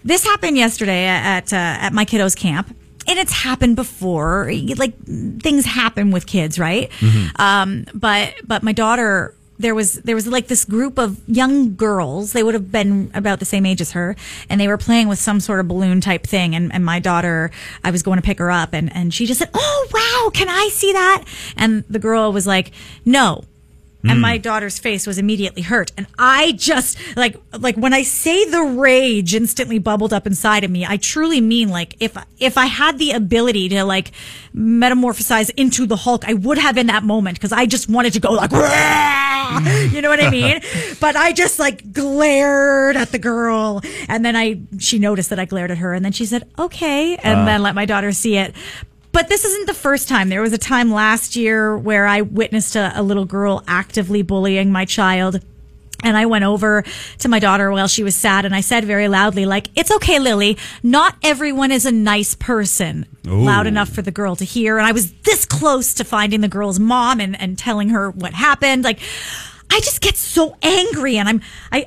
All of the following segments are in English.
This happened yesterday at my kiddo's camp. And it's happened before. Like, things happen with kids, right? Mm-hmm. But my daughter, there was like this group of young girls. They would have been about the same age as her, and they were playing with some sort of balloon type thing. And my daughter, I was going to pick her up, and she just said, "Oh wow, can I see that?" And the girl was like, "No." And my daughter's face was immediately hurt. And I just, like when I say the rage instantly bubbled up inside of me, I truly mean, like, if I had the ability to, like, metamorphosize into the Hulk, I would have in that moment, because I just wanted to go, like, you know what I mean? But I just, like, glared at the girl. And then she noticed that I glared at her. And then she said, "Okay." And then let my daughter see it. But this isn't the first time. There was a time last year where I witnessed a little girl actively bullying my child. And I went over to my daughter while she was sad, and I said very loudly, like, "It's okay, Lily. Not everyone is a nice person." Ooh. Loud enough for the girl to hear. And I was this close to finding the girl's mom and telling her what happened. Like, I just get so angry, and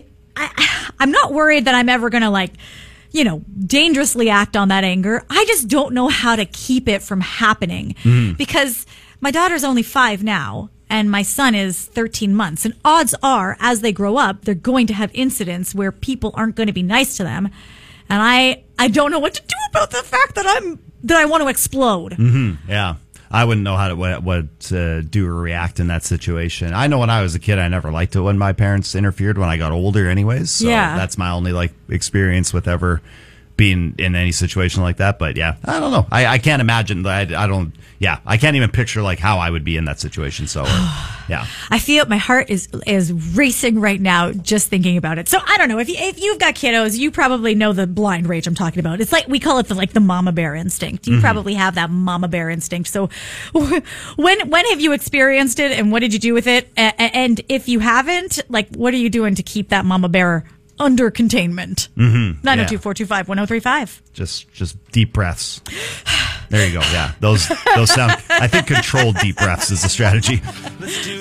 I'm not worried that I'm ever going to, like, dangerously act on that anger. I just don't know how to keep it from happening, because my daughter's only 5 now and my son is 13 months. And odds are, as they grow up, they're going to have incidents where people aren't going to be nice to them. And I don't know what to do about the fact that I want to explode. Mm-hmm. Yeah. I wouldn't know how to do or react in that situation. I know when I was a kid, I never liked it when my parents interfered when I got older anyways. So that's my only, like, experience with ever being in any situation like that. But yeah, I don't know. I can't imagine. I can't even picture, like, how I would be in that situation. So yeah, I feel my heart is racing right now just thinking about it. So I don't know, if you've got kiddos, you probably know the blind rage I'm talking about. It's like, we call it the mama bear instinct. You probably have that mama bear instinct. So when have you experienced it, and what did you do with it? And if you haven't, like, what are you doing to keep that mama bear under containment? 902-425-1035. Just deep breaths. There you go. Yeah, those sound. I think controlled deep breaths is the strategy. Let's do